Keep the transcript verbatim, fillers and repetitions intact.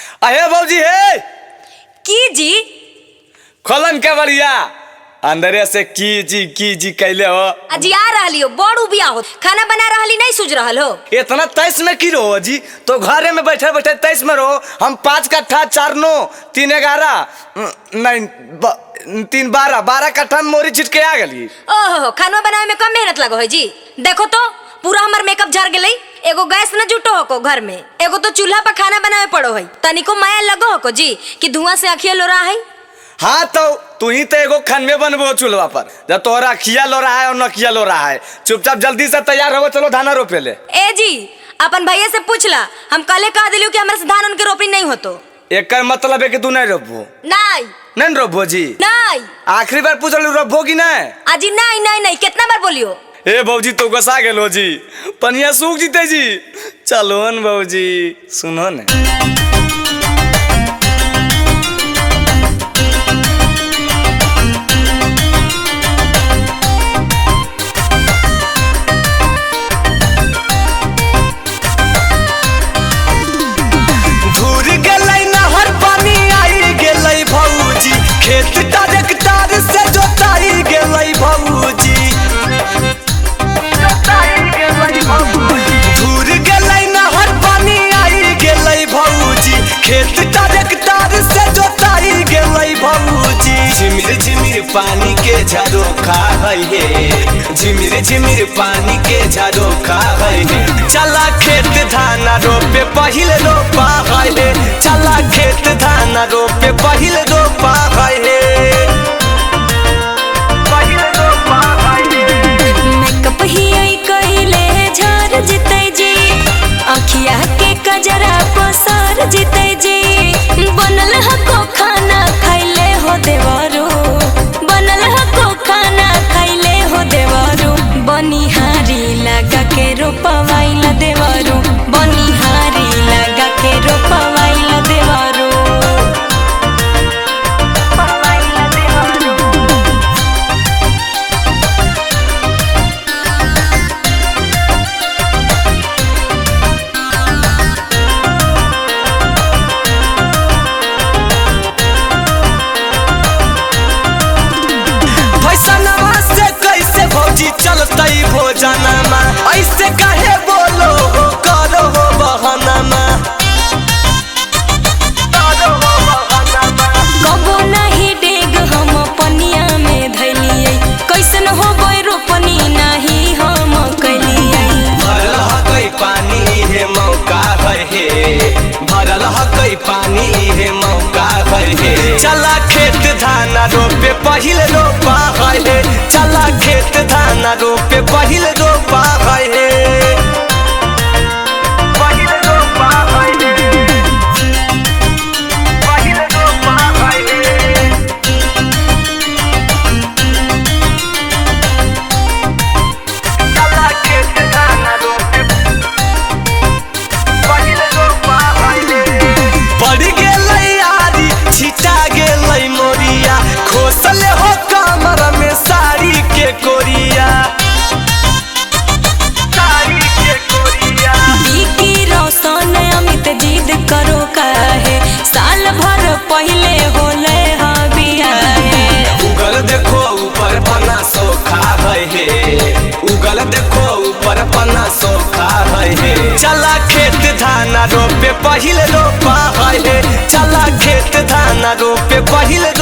अहे भौजी हे की जी खोलन के बढ़िया अंदरे से की जी की जी कैले हो अजी आ रही हो बड़ू बिया हो खाना बना रही नहीं सूझ रहा हो इतना तेईस में की रहो जी तो घरे में बैठे बैठे तेईस में रहो। हम पाँच कट्ठा चार नौ तीन ग्यारह नहीं ब, तीन बारह बारह कट्ठा में मोरी छिटके आ गली। ओहो खाना बनावे में कम मेहनत लगो है जी। देखो तो पूरा हमार मेकअप झड़ गई। एगो गैस न जुटो हो घर में, एगो तो चूल्हा पर खाना बनावे पड़ो है। तनिको माया लगो हो जी कि धुआं से आँखिया लो रहा है। हाँ तो तू ही तो एगो खनवे बनबो चूल्हा पर जब तोरा खिया लो रहा है और नखिया लो रहा है। चुपचाप जल्दी से तैयार हो चलो धाना रोपे ले। ए जी अपन भैया से पूछ ला, हम कल कह दिलियो कि हमारे से धान उनके रोपनी नहीं हो तो एक मतलब है कि तू नहीं रोपबो। नहीं नहीं रोपबो जी नहीं। आखिरी बार पूछ लो रोपबो कि नहीं। अजी नहीं नहीं नहीं कितना बार बोलियो। ए भौजी तो गसा गेलो जी पनिया सूख जीते जी। चलो न भौजी सुनो न खेत ट्रैक्टर से जोताई गेलई भौजी भूर गेलई नहर पानी आई गेलई भौजी खेत ट्रैक्टर से जोताई गेलई भौजी। झिमिर झिमिर पानी के झरोखा है झिमिर झिमिर पानी के झरोखा है। चला खेत धान रोपे पहिल रोपा है चला खेत धान रोपे पहिल रोपा है। मेकअप ही आई कहिले झर जिते जी आँखिया के कजरा पसार जिते जी। बनल हको खाना खैले हो देवरो बनल हको खाना खैले हो देवरो। बनिहारी लगा के रोपवाइला देवरो बनिहारी लगा के रोपवाइला देवरो। चलतई भोजनमा ऐसे काहे बोलो हो करो हो बहनमा कबो नहीं डेग हम पनिया में धैलिए कैसन हो गई रोपनी नहीं हम कैलिए। भरल हकई पानी हे मौका है भरल हकई पानी हे मौका है। चला खेत धान रोपे पहिल रोपा है चला खेत धान रोपे पहिल रोपा है। बढ़ गेलई यारी छिटा गेलई मोरिया खोसले हो कमर में साड़ी के कोरिया साड़ी के कोरिया। बिकी रोशन अमित जिद करो काहे साल भर पहले होले हबिया है। उगल देखो ऊपर पना सोखा है उगल देखो ऊपर पना सोखा है। चला खेत धान रोपे पहिल रोपा है चला खेत धान रोपे पहिल